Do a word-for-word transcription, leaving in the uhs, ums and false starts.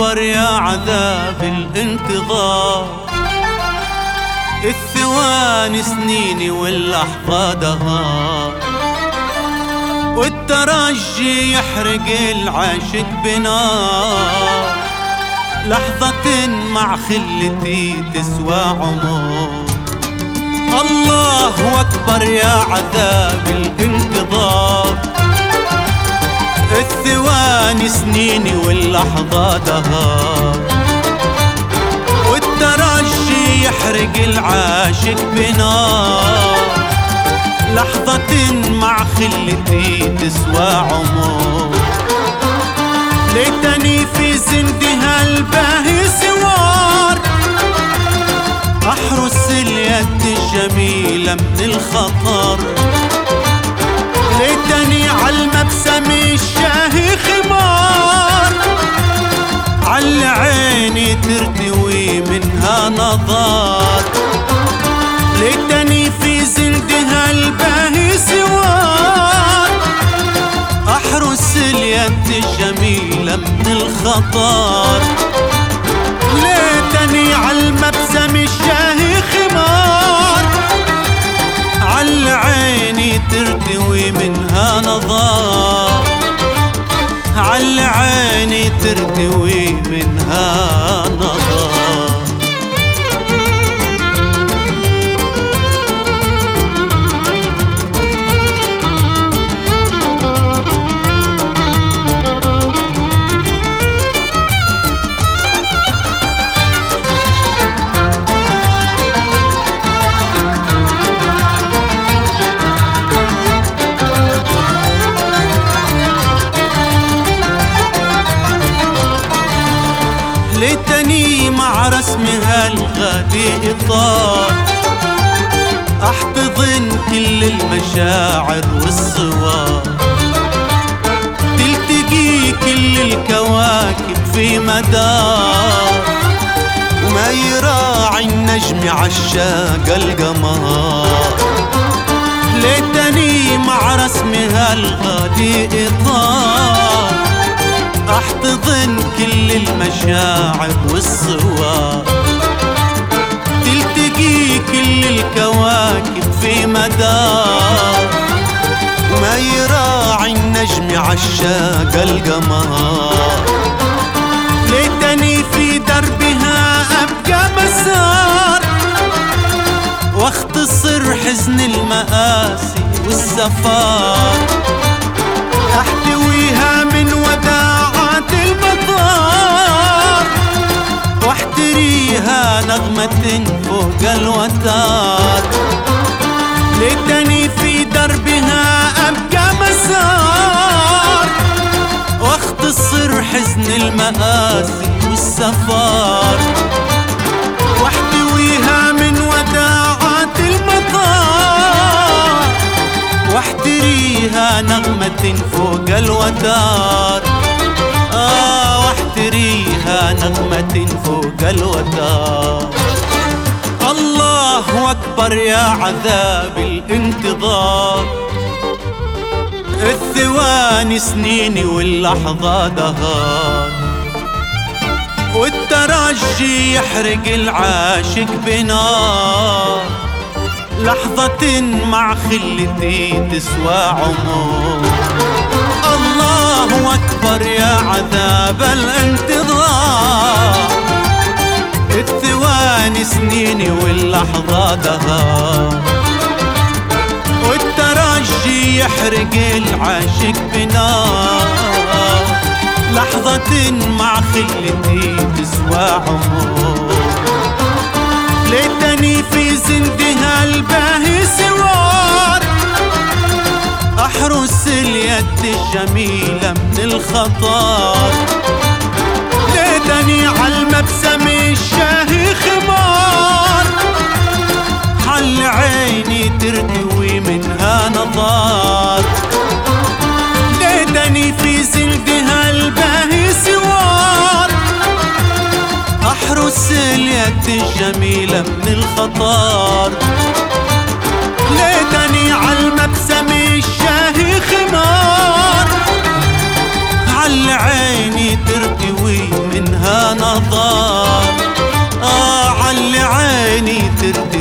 واكبر يا عذاب الانتظار، الثواني سنيني واللحظة دهار، والترجي يحرق العاشق بنار، لحظة مع خلتي تسوى عمر. الله أكبر يا عذاب الانتظار، الثواني سنيني واللحظة دهار، والترجي يحرق العاشق بنار، لحظة مع خلتي تسوى عمر. ليتني في زندها الباهي سوار، أحرس اليد الجميلة من الخطر، ليتني عالمبسم الشاهي خمار، عل عيني ترتوي منها نظر. ليتني في زندها الباهي سوار، أحرس اليد الجميلة من الخطر، ليتني عالمبسم الشاهي خمار، عل عيني ترتوي منها نظر، عل عيني ترتوي منها نظر. ليتني مع رسمها الغالي إطار، أحتضن كل المشاعر والصور، تلتقي كل الكواكب في مدار، وما يراعي النجم عشاق القمر. ليتني مع رسمها الغالي إطار، أحتضن كل المشاعر والصور، تلتقي كل الكواكب في مدار، وما يراعي النجم عشاق القمر. ليتني في دربها أبقى مسار، واختصر حزن المآسي والسفار، أحتويها من وداعات المطار، واحتريها نغمة فوق الوتار. ليتني في دربها أبقى مسار، واختصر حزن المآسي والسفار، واحتويها من وداعات المطار، واحتريها نغمة فوق الوتار. آه واحتريها نغمة فوق الوتار. الله أكبر يا عذاب الانتظار، الثواني سنيني واللحظة دهار، والترجي يحرق العاشق بنار، لحظة مع خلتي تسوى عمر. الله أكبر يا عذاب الانتظار، الثواني سنيني واللحظة دهار، والترجي يحرق العاشق بنار، لحظة مع خلتي تسوى عمر. ليتني في زندها الباهي سوار، أحرس اليد الجميلة من الخطر، ليتني عالمبسم الشاهي خمار، حل عيني ترتوي منها نظر. ليتني في زندها الباهي سوار، أحرس اليد الجميلة من الخطر، ليتني عالمبسم الشاهي خمار، عل عيني ترتوي منها عني تردي